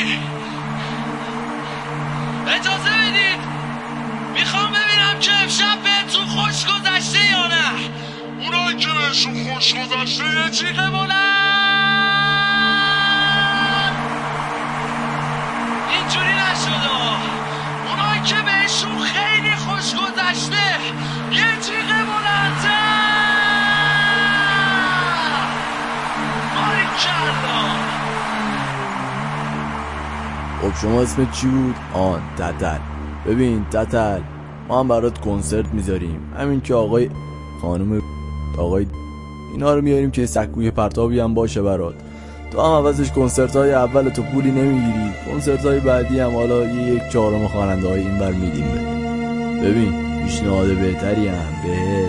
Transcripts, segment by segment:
اجازه بدید میخوام ببینم که امشب بهتون خوش گذشته یا نه. اونایی که بهشون خوش گذشته یه جیغ بلند. اینجوری نشده. اونایی که بهشون خیلی خوش گذشته یه جیغ بلندتر. باریکلا. خب شما اسمت چی بود؟ تتل. ببین تتل، ما هم برات کنسرت میذاریم، همین که آقای خانم آقای اینا رو میاریم که سکوی پرتابی هم باشه برات. تو هم عوضش کنسرت های اول تو پولی نمیگیری، کنسرت های بعدی هم حالا یک چهارم خواننده های این بر میدیم. ببین پیشنهاد بهتری هم به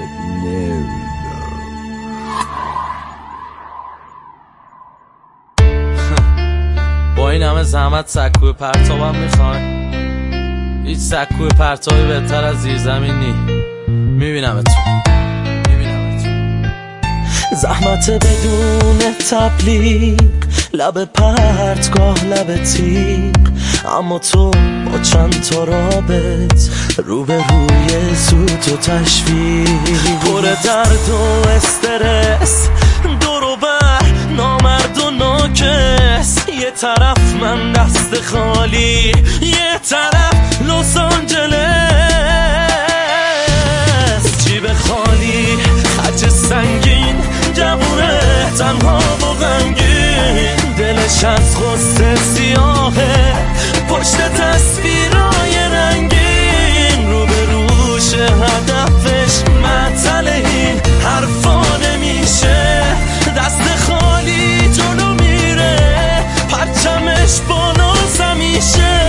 با این همه زحمت سکوی پرتابم میخوای؟ هیچ سکوی پرتابی بهتر از زیرزمین نی. میبینمتون. زحمت بدون تبلیغ، لب پرتگاه لب تیغ، اما تو با چند تا رابط روبروی سوت و تشویق، پر درد و استرس، دور و بر نامرد و ناکس. یه طرف من دست خالی، یه طرف لس آنجلس. جیب خالی، خرج سنگین، جوونه تنها و غمگین، دلش از غصه سیاهه، پشت تصویرای رنگین، رو به روش هدفش معطل، این حرفا نمیشه، دست خالی جلو میره، پرچمش بالا زمیشه.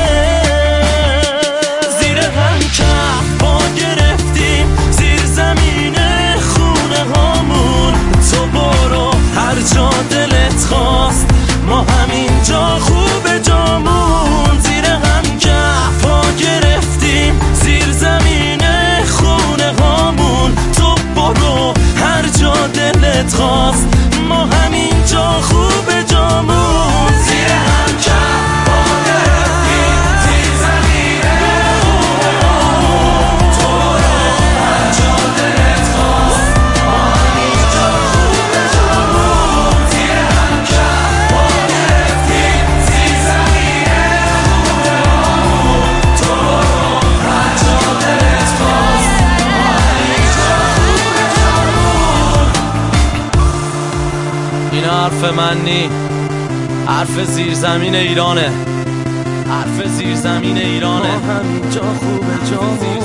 زیر هم کف پا گرفتیم، زیر زمین خونه هامون، تو برو هر جا دلت خواست، ما همینجا خوب جامون. زیر هم کف پا گرفتیم، زیر زمین خونه هامون، تو برو هر جا دلت خواست، ما همینجا خوب جامون. زیر هم کف پا گرفتیم، زیر زمین خونه هامون، تو برو هر جا دلت خواست، ما همینجا خوب جامون. زیر هم کف پا گرفتیم، زیر زمین خونه هامون، تو برو هر جا دلت خواست، ما همینجا خوب جامون. اینا حرف من نی، حرف زیرزمین ایرانه، حرف زیرزمین ایرانه. ما همینجا خوب جامون.